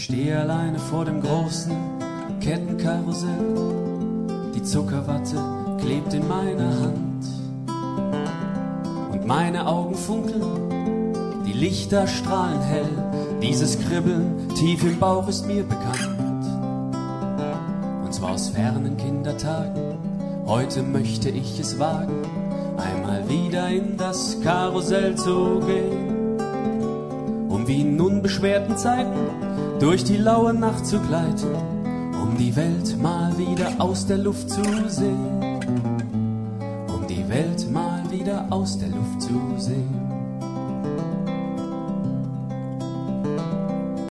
stehe alleine vor dem großen Kettenkarussell. Die Zuckerwatte klebt in meiner Hand und meine Augen funkeln, die Lichter strahlen hell. Dieses Kribbeln tief im Bauch ist mir bekannt, und zwar aus fernen Kindertagen. Heute möchte ich es wagen, einmal wieder in das Karussell zu gehen, um wie in unbeschwerten Zeiten durch die laue Nacht zu gleiten, um die Welt mal wieder aus der Luft zu sehen, um die Welt mal wieder aus der Luft zu sehen.